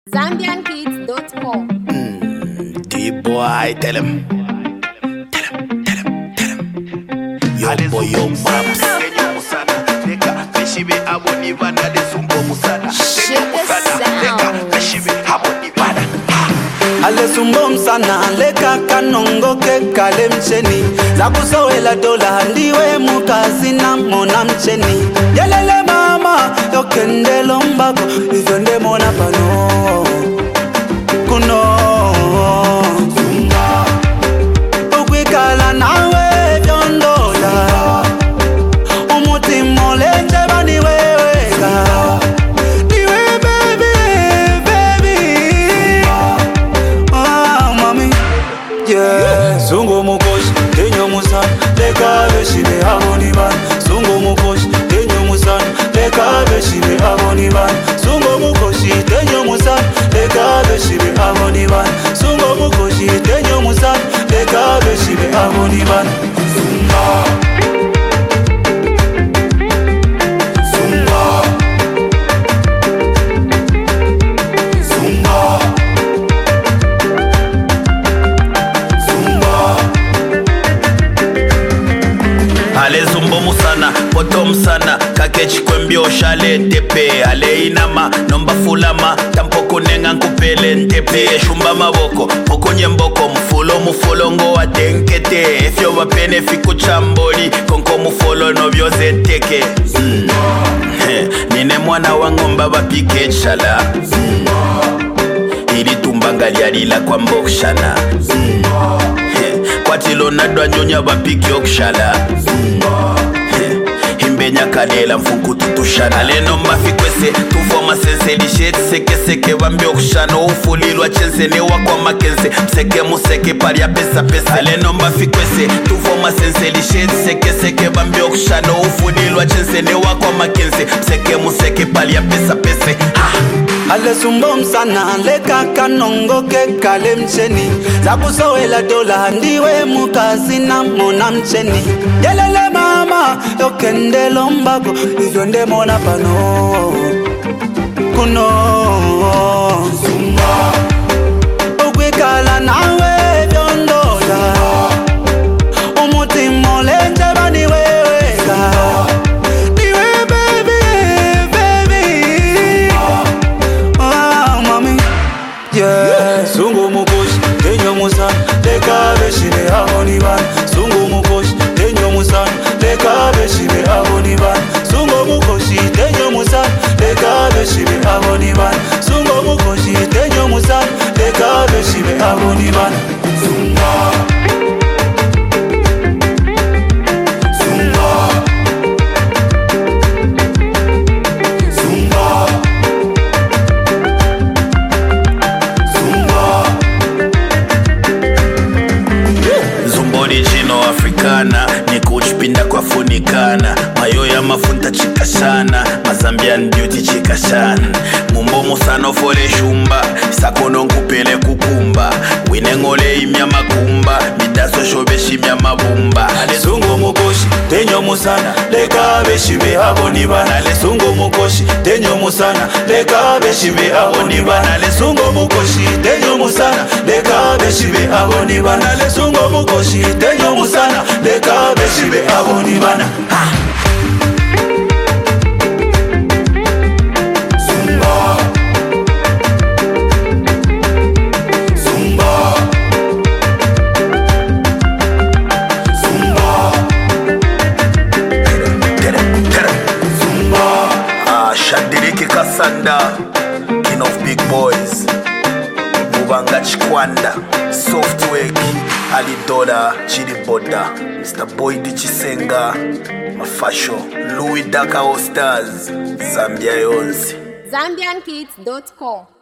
ZambianKids.com. D-boy, tell him. Yo boy, yo maps. Ale sumbo msana leka kanongo ke kale mcheni zakusowela dola ndiwe mukazi na mona mcheni yelele mama yokendelo mbako izonde mona pano kuno zumba ukwikala nawe vyondola umutima lenje bani weweka Sungo mukoshi, tenyo musana, leka beshibe aboni ban. Sungo mukoshi, tenyo musana, leka beshibe aboni ban. Sungo mukoshi, tenyo musana, leka beshibe aboni ban. Sungo mukoshi, tenyo musana, leka beshibe aboni ban. Ale zumbo musana, poto musana, kakechi kwembio shale tepe. Ale inama, nomba fulama, tampoko nenga nkupele ntepe. Shumba maboko, poko nyemboko, mufolo ngo wa tenkete. Efyo wapene fiku chamboli, konko mufolo novyo zeteke. Nine mwana wangomba wapike chala. Ili tumbanga lialila kwa mbokshana. Kwatilo nadwa nyonya wapiki okshala. Himbenya kalela mfunku tutushana. Aleno mafikwese tufoma sense lishet seke wambi okshana. Ufulilwa chense newa kwa makense mseke museke paria pesa. Aleno mafikwese tufoma sense lishet seke wambi okshana. Ufulilwa chense newa kwa makense mseke museke paria pesa. Ale sumbo msana leka kanongo ke kale mcheni zakusowela dola ndiwe mukazi na mona mcheni yelele mama yokendelo mbako izonde mona pano kuno zumba ukwikala nawe vyondola umutima lenje bani weweka Sungo mukoshi, tenyo musana, leka beshibe aboni ban. Sungo mukoshi, tenyo musana, leka beshibe aboni ban. Sungo mukoshi, tenyo musana, leka beshibe aboni ban. Sungo mukoshi, tenyo musana, leka beshibe aboni ban. Africana niko uchipinda kwa funikana mayo ya mafunta chikashana Mazambian beauty chikashana mumbo musano fole shumba sakono nkupele kukumba winengole imya makumba midaso shobeshi mya mabumba. Ale sungo mukoshi tenyo musana leka beshibe aboni bana. Ale sungo mukoshi tenyo musana leka beshibe aboni bana. Ale sungo mukoshi tenyo musana leka beshibe aboni bana. Ale sungo mukoshi tenyo musana leka beshibe aboni bana. Shadiriki Kasanda, king of big boys. Mubanga Chikwanda, Softwork, Ali Dola, Chidi Boda, Mr. Boy Dichisenga, Mafasho, Louis Daka All Stars, Zambia Yonzi. ZambianKids.com.